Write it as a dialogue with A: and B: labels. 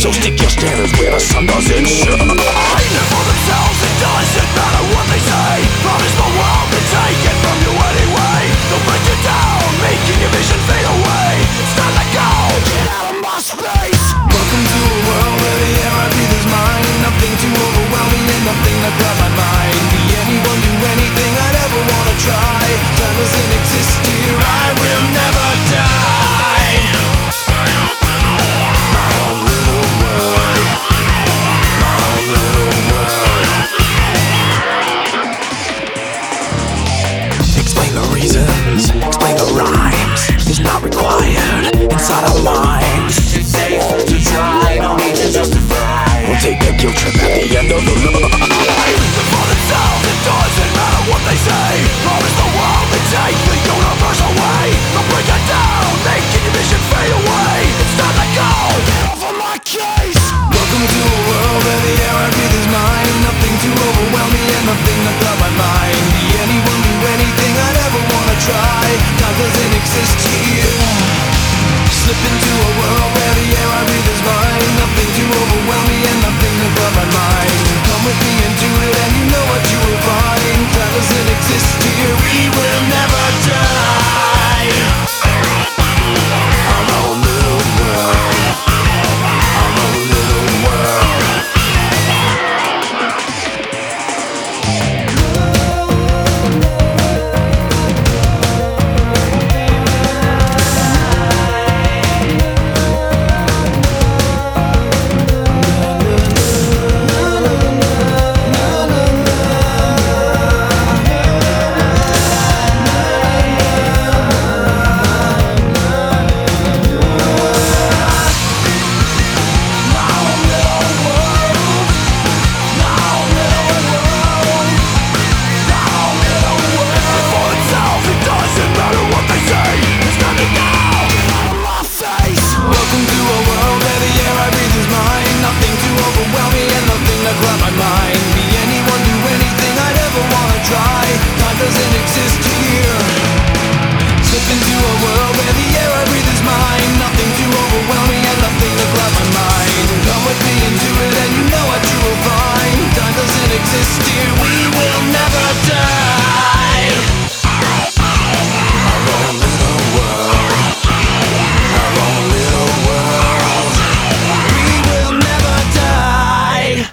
A: So stick your standards where the sun doesn't shine. Live for themselves, it doesn't matter what they say. Promise the world to take it from you anyway. They'll break you down, making your vision fade away. It's time to go, get out of my space. Welcome to a world where the air I breathe is mine. Nothing too overwhelming and nothing to grab my mind. Be anyone, do anything I'd ever wanna try. Time doesn't exist here, I will never die. My own little world, my own little world. Explain the reasons, explain the rhymes. It's not required inside our minds. It's safe to try, no need to justify. We'll take a guilt trip at the end of the line. For themselves, it doesn't matter what they say. Promise the world to take the universe away. They'll break it down, making your vision fade away. It's time to go, get off of my case. Welcome to a world where the air I breathe is mine. Nothing to overwhelm me and nothing to cloud my mind. Be anyone, do anything I'd ever wanna try. Time doesn't exist here. Slip into a world where the air I breathe is mine. Nothing to overwhelm me and nothing to cloud my mind. Come with me and do it and you know what you will find. Time doesn't exist here, we will never die. Our own little world, our own little world. Doesn't exist here. Slip into